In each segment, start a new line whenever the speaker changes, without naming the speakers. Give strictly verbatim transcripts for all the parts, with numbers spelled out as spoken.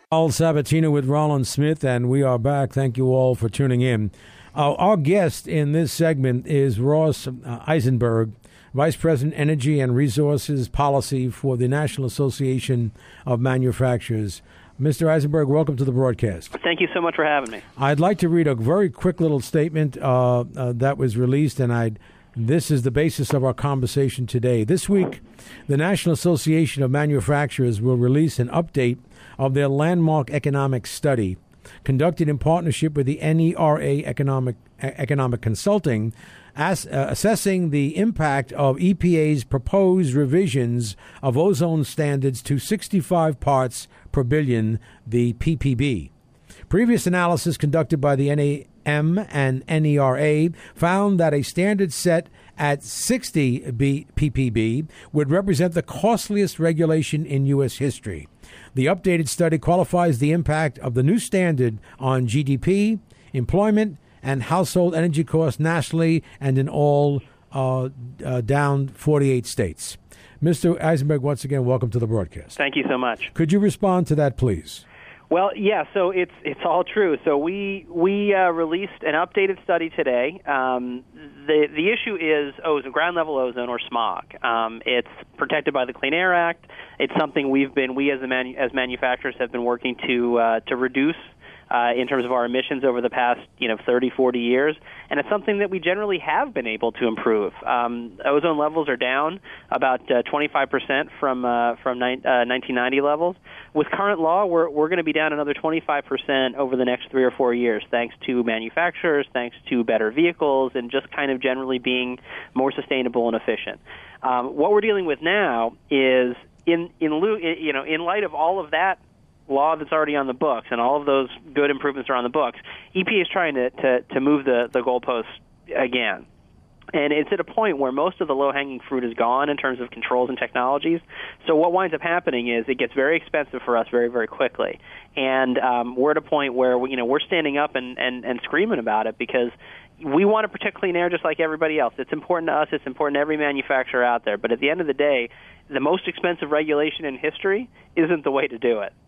Al Sabatino with Roland Smith, and we are back. Thank you all for tuning in. Uh, our guest in this segment is Ross uh, Eisenberg, Vice President, Energy and Resources Policy for the National Association of Manufacturers. Mister Eisenberg, welcome to the broadcast.
Thank you so much for having me.
I'd like to read a very quick little statement uh, uh, that was released, and I'd This is the basis of our conversation today. This week, the National Association of Manufacturers will release an update of their landmark economic study conducted in partnership with the N E R A Economic Economic Consulting, as, uh, assessing the impact of E P A's proposed revisions of ozone standards to sixty-five parts per billion, the P P B. Previous analysis conducted by the N A M and N E R A found that a standard set at sixty P P B would represent the costliest regulation in U S history. The updated study qualifies the impact of the new standard on G D P, employment, and household energy costs nationally and in all uh, uh, down forty-eight states. Mister Eisenberg, once again, welcome to the broadcast.
Thank you so much.
Could you respond to that, please?
Well, yeah, so it's it's all true. So we we uh, released an updated study today. Um, the the issue is ozone, ground level ozone or smog. Um, it's protected by the Clean Air Act. It's something we've been we as the manu- as manufacturers have been working to uh, to reduce uh, in terms of our emissions over the past you know thirty, forty years, and it's something that we generally have been able to improve. Um, ozone levels are down about uh, twenty-five percent from uh, from ni- uh, nineteen ninety levels. With current law, we're we're going to be down another twenty-five percent over the next three or four years, thanks to manufacturers, thanks to better vehicles, and just kind of generally being more sustainable and efficient. Um, what we're dealing with now is in in you know in light of all of that law that's already on the books and all of those good improvements are on the books, E P A is trying to to, to move the the goalposts again. And it's at a point where most of the low-hanging fruit is gone in terms of controls and technologies. So what winds up happening is it gets very expensive for us very, very quickly. And um, we're at a point where we, you know we're standing up and, and, and screaming about it because we want to protect clean air just like everybody else. It's important to us. It's important to every manufacturer out there. But at the end of the day, the most expensive regulation in history isn't the way to do it.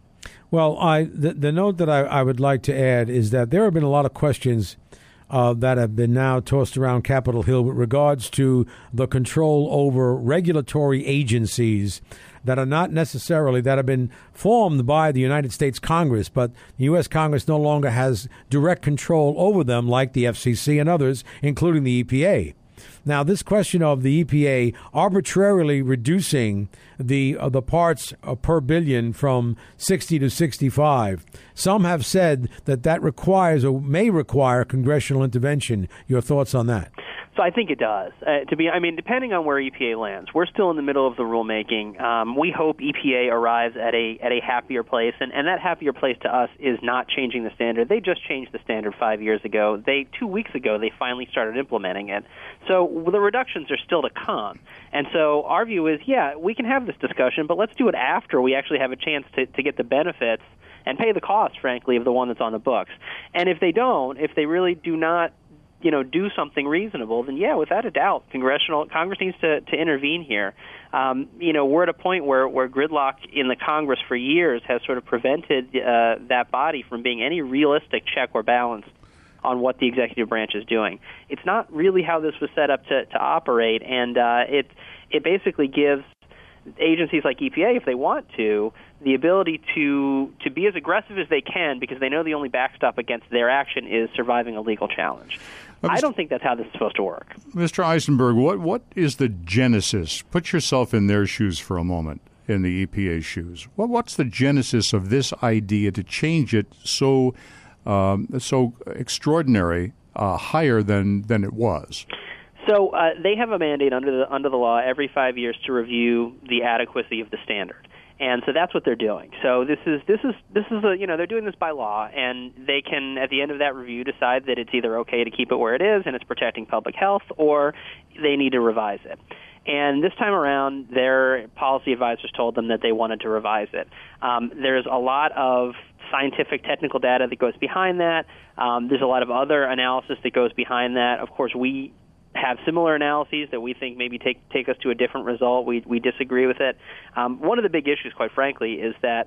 Well, I the, the note that I, I would like to add is that there have been a lot of questions Uh, that have been now tossed around Capitol Hill with regards to the control over regulatory agencies that are not necessarily, that have been formed by the United States Congress, but the U S Congress no longer has direct control over them like the F C C and others, including the E P A. Now, this question of the E P A arbitrarily reducing the uh, the parts uh, per billion from sixty to sixty-five, some have said that that requires or may require congressional intervention. Your thoughts on that?
So I think it does. Uh, to be, I mean, depending on where E P A lands, we're still in the middle of the rulemaking. Um, we hope E P A arrives at a at a happier place, and, and that happier place to us is not changing the standard. They just changed the standard five years ago. They two weeks ago they finally started implementing it. So the reductions are still to come. And so our view is, yeah, we can have this discussion, but let's do it after we actually have a chance to, to get the benefits and pay the cost, frankly, of the one that's on the books. And if they don't, if they really do not you know, do something reasonable, then yeah, without a doubt, congressional Congress needs to, to intervene here. Um, you know, we're at a point where, where gridlock in the Congress for years has sort of prevented uh, that body from being any realistic check or balance on what the executive branch is doing. It's not really how this was set up to, to operate, and uh, it it basically gives agencies like E P A, if they want to, the ability to to be as aggressive as they can because they know the only backstop against their action is surviving a legal challenge. I don't think that's how this is supposed to work.
Mister Eisenberg, what what is the genesis? Put yourself in their shoes for a moment, in the E P A's shoes. What what's the genesis of this idea to change it so um, so extraordinary, uh, higher than, than it was?
So uh, they have a mandate under the under the law every five years to review the adequacy of the standard. And so that's what they're doing. So this is this is this is a you know they're doing this by law, and they can at the end of that review decide that it's either okay to keep it where it is and it's protecting public health, or they need to revise it. And this time around, their policy advisors told them that they wanted to revise it. Um, there's a lot of scientific, technical data that goes behind that. Um, there's a lot of other analysis that goes behind that. Of course, we have similar analyses that we think maybe take take us to a different result. We we disagree with it. Um, one of the big issues, quite frankly, is that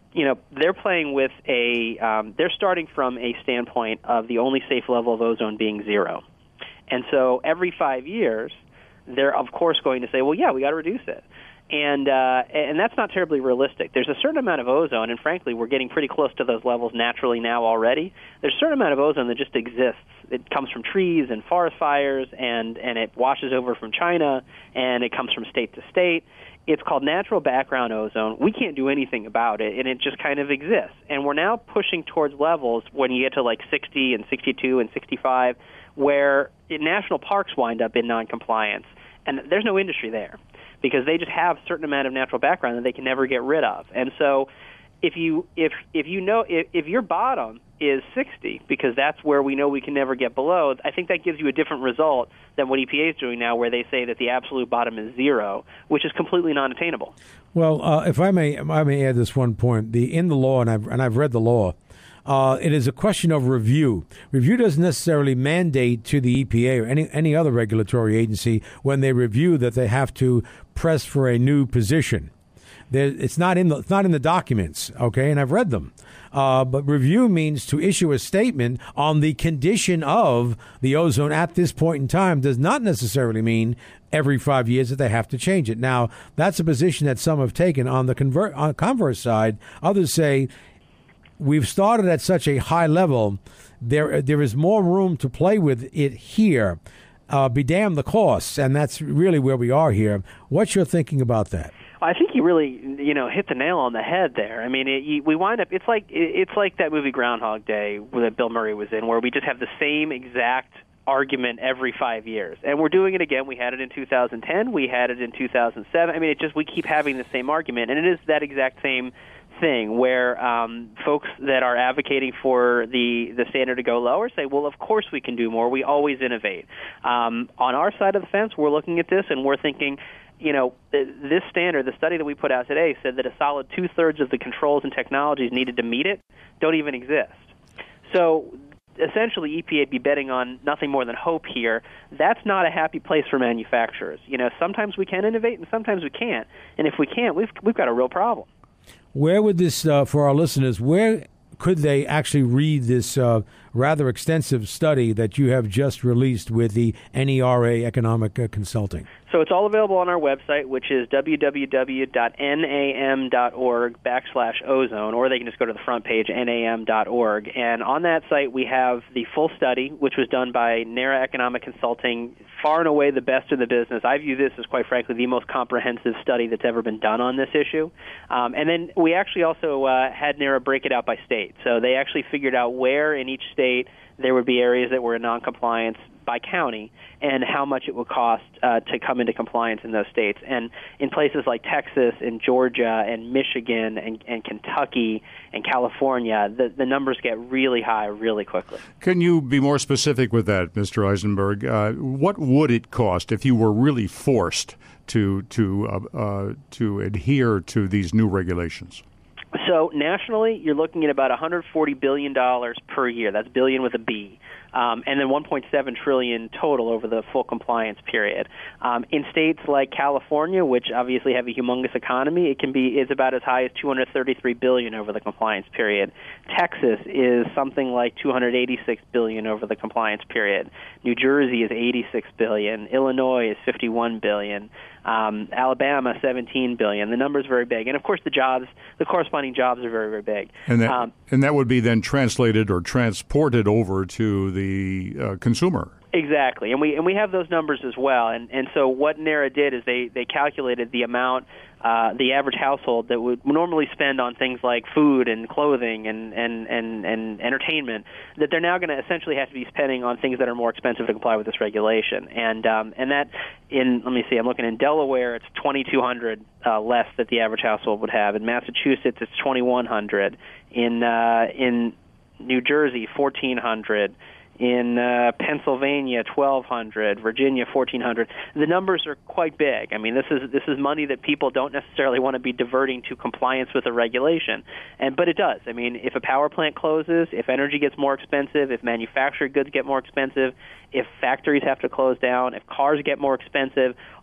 you know, they're playing with a, um, they're starting from a standpoint of the only safe level of ozone being zero. And so every five years, they're, of course, going to say, well, yeah, we got to reduce it. And uh, and that's not terribly realistic. There's a certain amount of ozone, and frankly, we're getting pretty close to those levels naturally now already. There's a certain amount of ozone that just exists. It comes from trees and forest fires, and, and it washes over from China, and it comes from state to state. It's called natural background ozone. We can't do anything about it, and it just kind of exists. And we're now pushing towards levels when you get to like sixty and sixty-two and sixty-five, where national parks wind up in noncompliance, and there's no industry there, because they just have a certain amount of natural background that they can never get rid of. And so if you if if you know if, if your bottom is sixty, because that's where we know we can never get below, I think that gives you a different result than what E P A is doing now, where they say that the absolute bottom is zero, which is completely non-attainable.
Well, uh, if I may I may add this one point. The in the law, and I've and I've read the law, Uh, it is a question of review. Review doesn't necessarily mandate to the E P A or any any other regulatory agency when they review that they have to press for a new position. There, it's not in the it's not in the documents, okay? And I've read them. Uh, but review means to issue a statement on the condition of the ozone at this point in time. Does not necessarily mean every five years that they have to change it. Now, that's a position that some have taken on the convert on the converse side. Others say, we've started at such a high level, there there is more room to play with it here. Uh, be damned the costs, and that's really where we are here. What's your thinking about that?
I think you really, you know, hit the nail on the head there. I mean, it, you, we wind up. It's like it's like that movie Groundhog Day that Bill Murray was in, where we just have the same exact argument every five years, and we're doing it again. We had it in two thousand ten. We had it in two thousand seven. I mean, it just we keep having the same argument, and it is that exact same thing where um, folks that are advocating for the, the standard to go lower say, well, of course we can do more. We always innovate. Um, on our side of the fence, we're looking at this and we're thinking, you know, this standard, the study that we put out today, said that a solid two-thirds of the controls and technologies needed to meet it don't even exist. So essentially, E P A would be betting on nothing more than hope here. That's not a happy place for manufacturers. You know, sometimes we can innovate and sometimes we can't. And if we can't, we've we've got a real problem.
Where would this, uh, for our listeners, where could they actually read this uh, rather extensive study that you have just released with the N E R A Economic uh, Consulting?
So it's all available on our website, which is w w w dot n a m dot org backslash ozone, or they can just go to the front page, n a m dot org. And on that site, we have the full study, which was done by NARA Economic Consulting, far and away the best in the business. I view this as, quite frankly, the most comprehensive study that's ever been done on this issue. Um, and then we actually also uh, had NARA break it out by state. So they actually figured out where in each state there would be areas that were in noncompliance by county and how much it would cost uh, to come into compliance in those states. And in places like Texas and Georgia and Michigan and, and Kentucky and California, the, the numbers get really high really quickly.
Can you be more specific with that, Mister Eisenberg? Uh, what would it cost if you were really forced to to uh, uh, to adhere to these new regulations?
So nationally, you're looking at about one hundred forty billion dollars per year. That's billion with a B. Um, and then one point seven trillion dollars total over the full compliance period. Um, in states like California, which obviously have a humongous economy, it can be is about as high as two hundred thirty-three billion dollars over the compliance period. Texas is something like two hundred eighty-six billion dollars over the compliance period. New Jersey is eighty-six billion dollars. Illinois is fifty-one billion dollars. Um, Alabama, seventeen billion dollars. The number is very big. And, of course, the jobs, the corresponding jobs are very, very big.
And that,
um,
and that would be then translated or transported over to the uh, consumer.
Exactly, and we and we have those numbers as well. And and so what NARA did is they, they calculated the amount uh, the average household that would normally spend on things like food and clothing and and, and, and entertainment, that they're now going to essentially have to be spending on things that are more expensive to comply with this regulation. And um, and that in let me see, I'm looking in Delaware, it's twenty-two hundred uh, less that the average household would have. In Massachusetts, it's twenty-one hundred. In uh, in New Jersey, fourteen hundred. In uh, Pennsylvania, twelve hundred. Virginia, fourteen hundred. The numbers are quite big. I mean, this is this is money that people don't necessarily want to be diverting to compliance with a regulation, and but it does. I mean, if a power plant closes, if energy gets more expensive, if manufactured goods get more expensive, if factories have to close down, if cars get more expensive,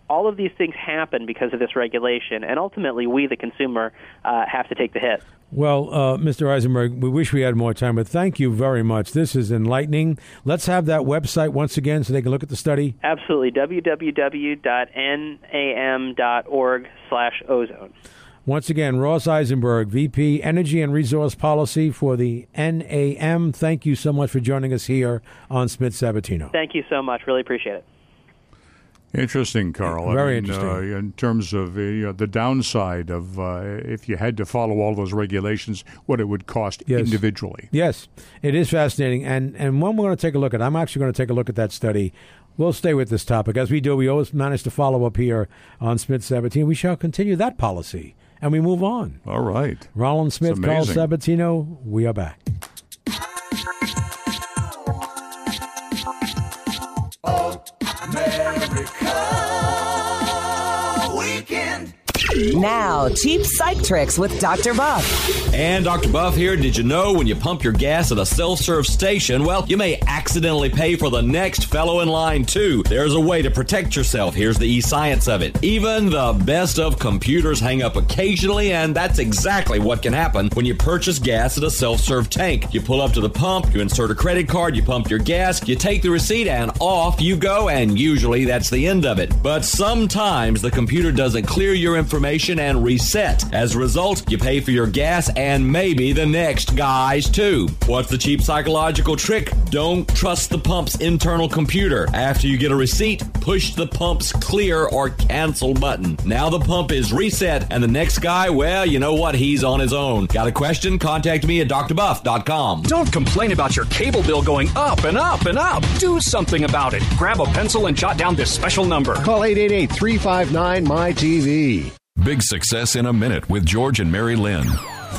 all of these things happen because of this regulation, and ultimately we, the consumer, uh, have to take the hit.
Well, uh, Mister Eisenberg, we wish we had more time, but thank you very much. This is enlightening. Let's have that website once again so they can look at the study.
Absolutely. w w w dot n a m dot org slash ozone.
Once again, Ross Eisenberg, V P Energy and Resource Policy for the N A M. Thank you so much for joining us here on Smith Sabatino.
Thank you so much. Really appreciate it.
Interesting, Carl.
Very
I mean,
interesting.
Uh, in terms of uh, you know, the downside of uh, if you had to follow all those regulations, what it would cost
yes.
individually.
Yes, it is fascinating. And, and when we're going to take a look at, I'm actually going to take a look at that study. We'll stay with this topic. As we do, we always manage to follow up here on Smith Sabatino. We shall continue that policy. And we move on.
All right.
Roland Smith, Carl Sabatino, we are back.
Oh, America Weekend.
Now, cheap psych tricks with Doctor Buff.
And Doctor Buff here. Did you know when you pump your gas at a self-serve station, well, you may accidentally pay for the next fellow in line, too. There's a way to protect yourself. Here's the e-science of it. Even the best of computers hang up occasionally, and that's exactly what can happen when you purchase gas at a self-serve tank. You pull up to the pump, you insert a credit card, you pump your gas, you take the receipt, and off you go, and usually that's the end of it. But sometimes the computer doesn't clear your information and reset. As a result, you pay for your gas and maybe the next guy's too. What's the cheap psychological trick? Don't trust the pump's internal computer. After you get a receipt, push the pump's clear or cancel button. Now the pump is reset and the next guy, well, you know what? He's on his own. Got a question? Contact me at d r buff dot com.
Don't complain about your cable bill going up and up and up. Do something about it. Grab a pencil and jot down this special number.
Call eight eight eight, three five nine, M Y T V.
Big Success in a Minute with George and Mary Lynn.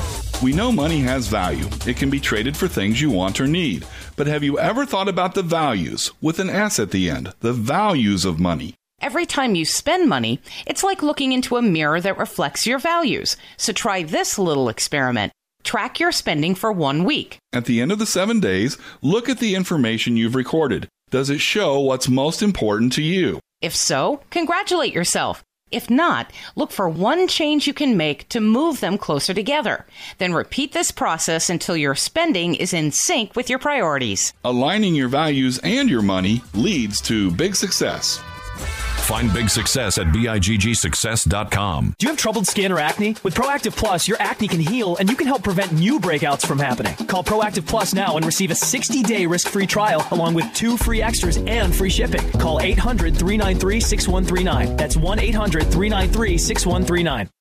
We know money has value. It can be traded for things you want or need. But have you ever thought about the values, with an S at the end, the values of money?
Every time you spend money, it's like looking into a mirror that reflects your values. So try this little experiment. Track your spending for one week.
At the end of the seven days, look at the information you've recorded. Does it show what's most important to you?
If so, congratulate yourself. If not, look for one change you can make to move them closer together. Then repeat this process until your spending is in sync with your priorities.
Aligning your values and your money leads to big success.
Find Big Success at B I G G success dot com.
Do you have troubled skin or acne? With Proactive Plus, your acne can heal and you can help prevent new breakouts from happening. Call Proactive Plus now and receive a sixty-day risk-free trial along with two free extras and free shipping. Call eight hundred, three nine three, six one three nine. That's one eight hundred, three nine three, six one three nine.